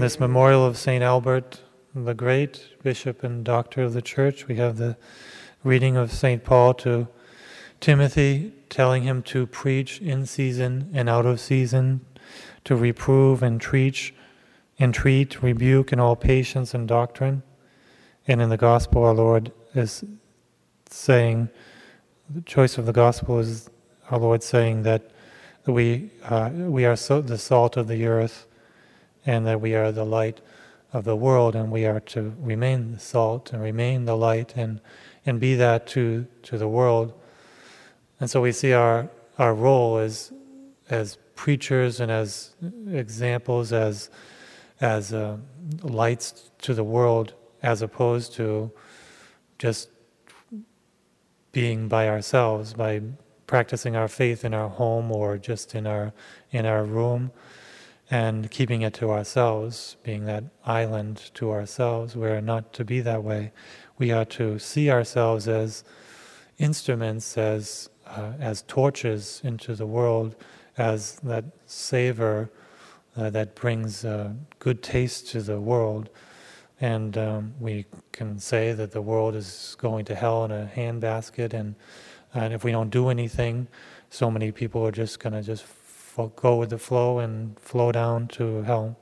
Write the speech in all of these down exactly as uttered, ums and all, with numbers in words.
this memorial of Saint Albert the Great, Bishop and Doctor of the Church, we have the reading of Saint Paul to Timothy, telling him to preach in season and out of season, to reprove and teach, entreat, rebuke in all patience and doctrine. And in the Gospel, our Lord is saying, the choice of the Gospel is our Lord saying that we uh, we are so, the salt of the earth, and that we are the light of the world, and we are to remain the salt and remain the light and and be that to to the world. And so we see our our role as as preachers and as examples, as as uh, lights to the world, as opposed to just being by ourselves, by practicing our faith in our home or just in our in our room, and keeping it to ourselves, being that island to ourselves. We're not to be that way. We are to see ourselves as instruments, as uh, as torches into the world, as that savor uh, that brings uh, good taste to the world. And um, we can say that the world is going to hell in a handbasket, and and if we don't do anything, so many people are just going to just f- go with the flow and flow down to hell.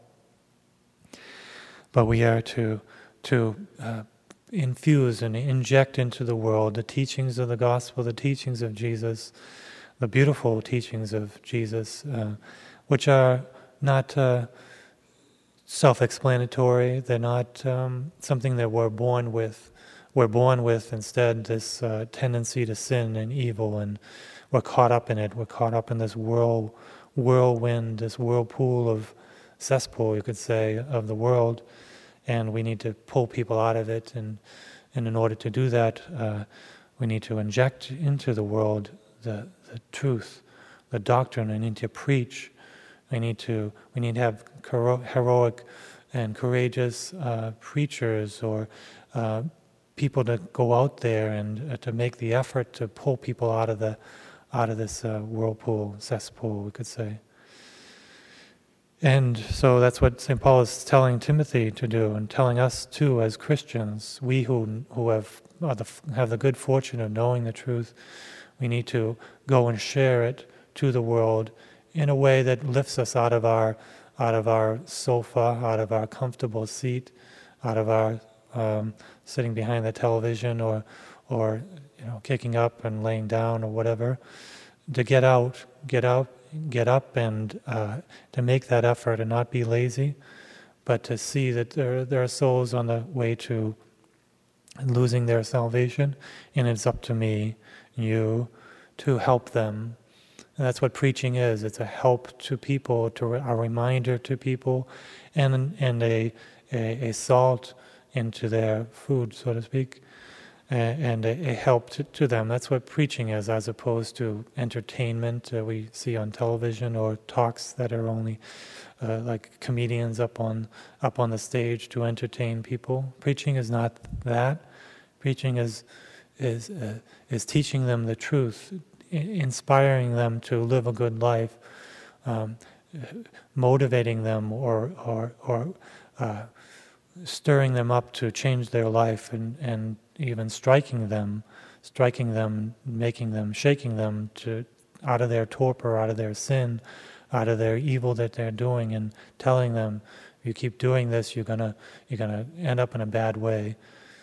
But we are to to uh, infuse and inject into the world the teachings of the gospel, the teachings of Jesus, the beautiful teachings of Jesus, uh, which are not uh, self-explanatory. They're not um, something that we're born with. We're born with instead this uh, tendency to sin and evil, and we're caught up in it. We're caught up in this whirl, whirlwind, this whirlpool of cesspool, you could say, of the world, and we need to pull people out of it. And, and in order to do that, uh, we need to inject into the world the, the truth, the doctrine. We need to preach. We need to we need to have heroic and courageous uh, preachers, or uh, people to go out there and uh, to make the effort to pull people out of the out of this uh, whirlpool, cesspool, we could say. And so that's what Saint Paul is telling Timothy to do, and telling us too as Christians. We who who have are the, have the good fortune of knowing the truth, we need to go and share it to the world in a way that lifts us out of our out of our sofa, out of our comfortable seat, out of our um, sitting behind the television, or or you know kicking up and laying down or whatever. To get out, get out, get up, and uh, to make that effort and not be lazy, but to see that there there are souls on the way to losing their salvation, and it's up to me, you, to help them. And that's what preaching is. It's a help to people, to a reminder to people, and and a a, a salt into their food, so to speak, and a, a help to, to them. That's what preaching is, as opposed to entertainment uh, we see on television, or talks that are only uh, like comedians up on up on the stage to entertain people. Preaching is not that. Preaching is is uh, is teaching them the truth, inspiring them to live a good life, um, motivating them, or or or uh, stirring them up to change their life, and, and even striking them, striking them, making them, shaking them to out of their torpor, out of their sin, out of their evil that they're doing, and telling them, you keep doing this, you're gonna you're gonna end up in a bad way.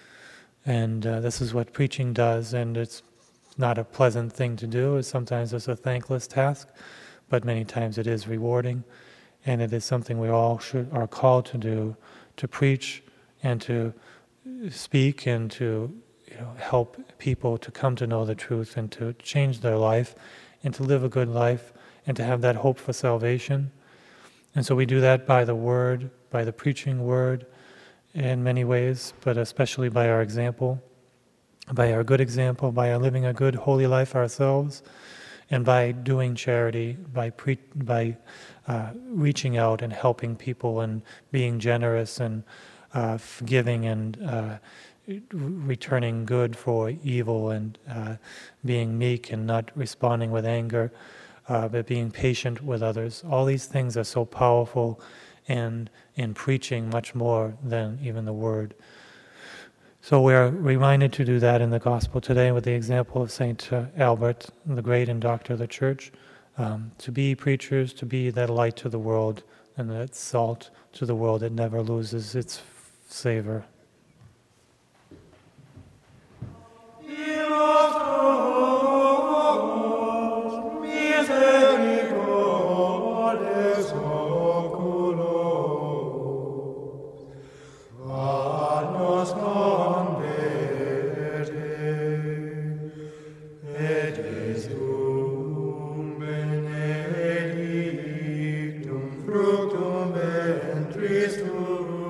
And uh, this is what preaching does, and it's not a pleasant thing to do. Sometimes it's a thankless task, but many times it is rewarding, and it is something we all should are called to do, to preach and to speak and to you know, help people to come to know the truth and to change their life and to live a good life and to have that hope for salvation. And so we do that by the word, by the preaching word in many ways, but especially by our example, by our good example, by our living a good holy life ourselves, and by doing charity, by pre- by uh, reaching out and helping people, and being generous, and uh, forgiving, and uh, returning good for evil, and uh, being meek and not responding with anger, uh, but being patient with others. All these things are so powerful and in preaching much more than even the word. So we're reminded to do that in the gospel today with the example of Saint Albert, the great and doctor of the church, um, to be preachers, to be that light to the world and that salt to the world that never loses its savor. Fructum ventris tuum.